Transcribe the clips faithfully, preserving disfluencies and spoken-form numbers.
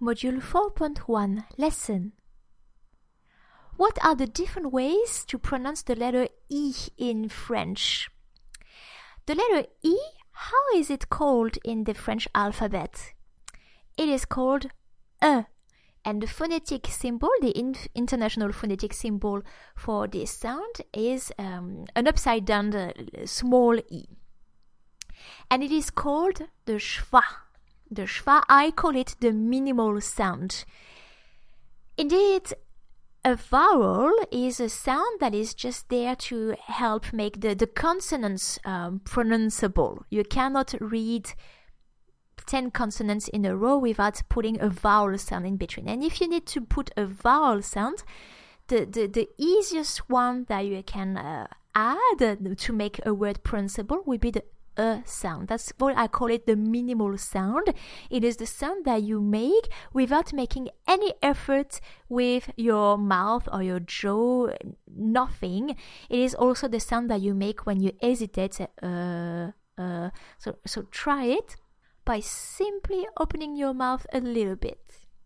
Module four point one Lesson. What are the different ways to pronounce the letter E in French? The letter E, how is it called in the French alphabet? It is called E, and the phonetic symbol, the in- international phonetic symbol for this sound is um, an upside down uh, small E. And it is called the schwa. The schwa, I call it the minimal sound. Indeed, a vowel is a sound that is just there to help make the, the consonants um, pronounceable. You cannot read ten consonants in a row without putting a vowel sound in between. And if you need to put a vowel sound, the, the, the easiest one that you can uh, add to make a word pronounceable would be the a sound. That's what I call it, the minimal sound. It is the sound that you make without making any effort with your mouth or your jaw, nothing. It is also the sound that you make when you hesitate. Uh, uh, so, so try it by simply opening your mouth a little bit.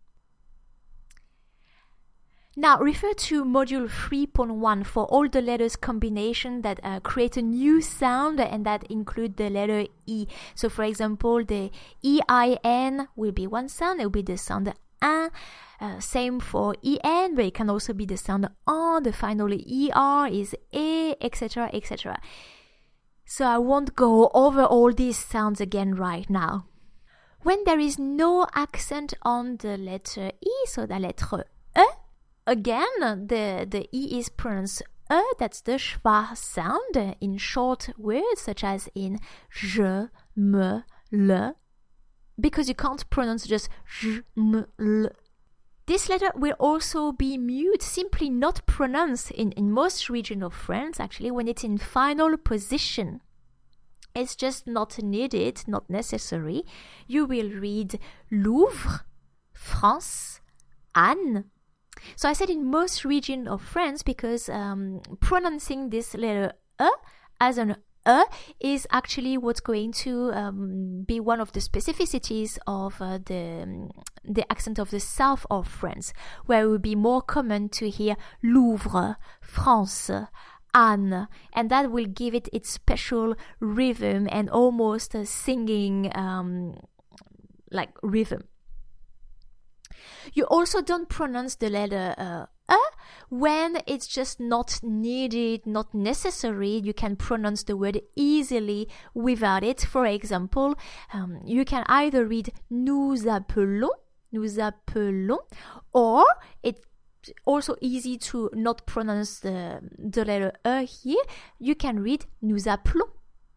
Now, refer to Module three point one for all the letters combination that uh, create a new sound and that include the letter E. So, for example, the E I N will be one sound. It will be the sound un. Uh, same for E N, but it can also be the sound en. The final E R is E, et cetera, et cetera. So, I won't go over all these sounds again right now. When there is no accent on the letter E, so the letter E, again, the, the E is pronounced E, that's the schwa sound in short words such as in je, me, le, because you can't pronounce just je, me, le. This letter will also be mute, simply not pronounced in, in most regions of France, actually, when it's in final position. It's just not needed, not necessary. You will read Louvre, France, Anne. So I said in most regions of France because um, pronouncing this letter E as an E is actually what's going to um, be one of the specificities of uh, the, the accent of the south of France, where it would be more common to hear Louvre, France, Anne, and that will give it its special rhythm and almost a singing um, like rhythm. You also don't pronounce the letter uh, E when it's just not needed, not necessary. You can pronounce the word easily without it. For example, um, you can either read nous appelons, nous appelons, or it's also easy to not pronounce the, the letter E here. You can read nous appelons.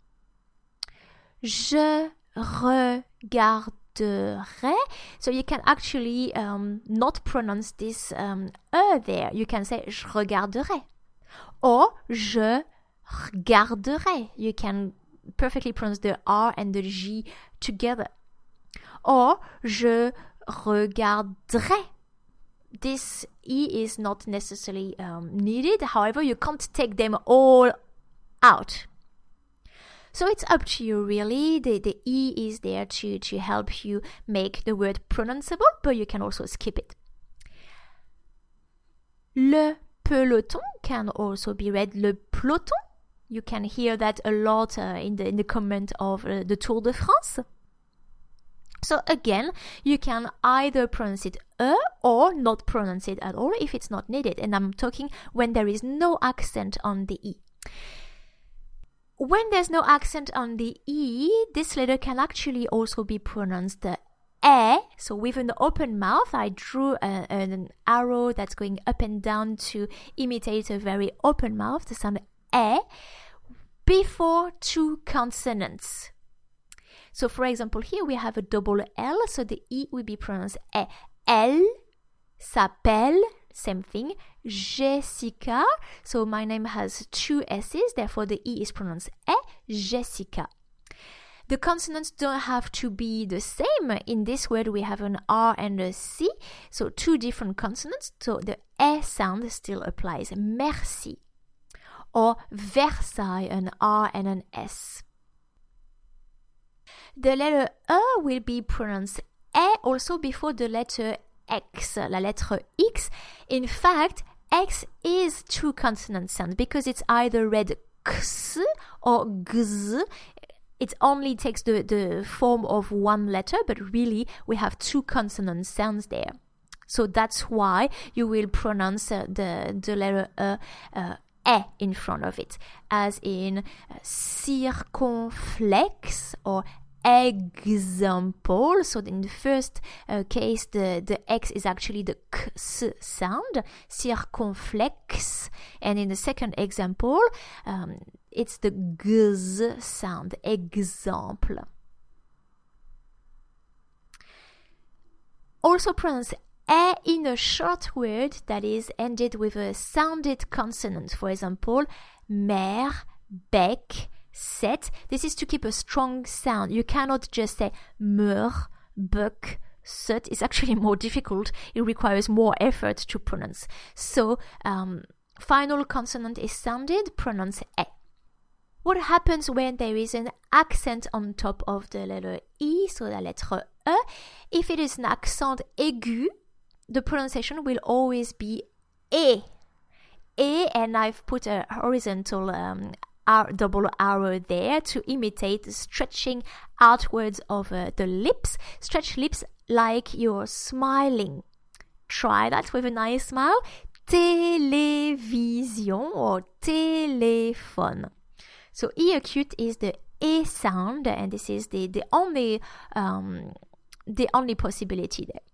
Je regarde. So you can actually um, not pronounce this um, E there. You can say je regarderai or je regarderai. You can perfectly pronounce the R and the G together. Or je regarderai. This E is not necessarily um, needed. However, you can't take them all out. So it's up to you, really. The, the E is there to, to help you make the word pronounceable, but you can also skip it. Le peloton can also be read le peloton. You can hear that a lot uh, in the in the comment of uh, the Tour de France. So again, you can either pronounce it E or not pronounce it at all if it's not needed. And I'm talking when there is no accent on the E. When there's no accent on the E, this letter can actually also be pronounced E. So with an open mouth, I drew a, an arrow that's going up and down to imitate a very open mouth, the sound E, before two consonants. So for example, here we have a double L, so the E will be pronounced E. Elle s'appelle, same thing, Jessica. So my name has two S's, therefore the E is pronounced E, Jessica. The consonants don't have to be the same. In this word we have an R and a C, so two different consonants. So the E sound still applies. Merci. Or Versailles, an R and an S. The letter E will be pronounced E also before the letter X, la lettre X. In fact, X is two consonant sound because it's either read X or Gz. It only takes the, the form of one letter, but really we have two consonant sounds there. So that's why you will pronounce uh, the, the letter E, uh, E in front of it, as in uh, circonflexe or example. So in the first uh, case, the, the X is actually the K sound, circonflexe. And in the second example, um, it's the G sound, exemple. Also pronounce E in a short word that is ended with a sounded consonant. For example, mer, bec, set. This is to keep a strong sound. You cannot just say meur, bec, set. It's actually more difficult. It requires more effort to pronounce. So, um, final consonant is sounded, pronounce E. What happens when there is an accent on top of the letter I, so la lettre E? If it is an accent aigu, the pronunciation will always be E. E, and I've put a horizontal um, R, double arrow there to imitate the stretching outwards of uh, the lips. Stretch lips like you're smiling. Try that with a nice smile. Télévision or téléphone. So E acute is the E sound, and this is the, the only um, the only possibility there.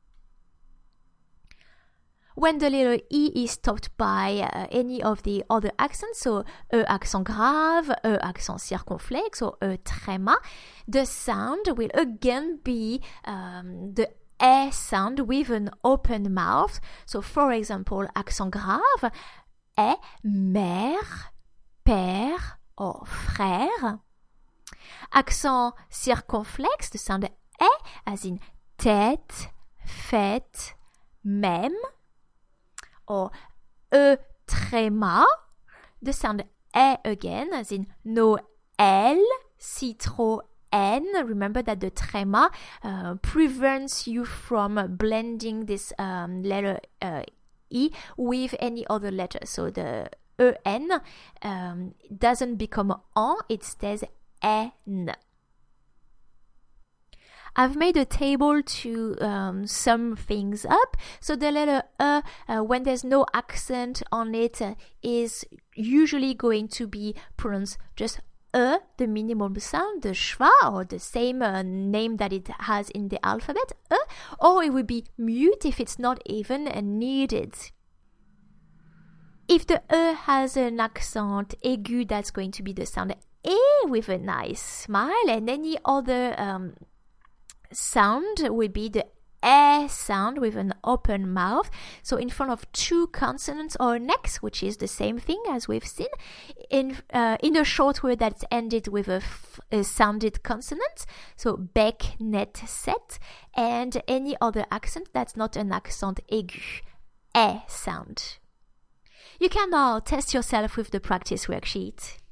When the letter E is stopped by uh, any of the other accents, so E accent grave, E accent circonflexe, or E tréma, the sound will again be um, the E sound with an open mouth. So for example, accent grave, E, mère, père, or frère. Accent circonflexe, the sound E, as in tête, fête, même. Or E tréma, the sound E again, as in Noël, Citroën. Remember that the tréma uh, prevents you from blending this um, letter uh, E with any other letter. So the E N um, doesn't become en, it stays N. I've made a table to um, sum things up. So the letter E, uh, when there's no accent on it, uh, is usually going to be pronounced just E, the minimum sound, the schwa, or the same uh, name that it has in the alphabet, E, or it would be mute if it's not even uh, needed. If the E has an accent aigu, that's going to be the sound E with a nice smile, and any other um, sound will be the E sound with an open mouth. So in front of two consonants or an X, which is the same thing as we've seen, in uh, in a short word that's ended with a, f- a sounded consonant, so bec, net, set, and any other accent that's not an accent aigu, E sound. You can now test yourself with the practice worksheet.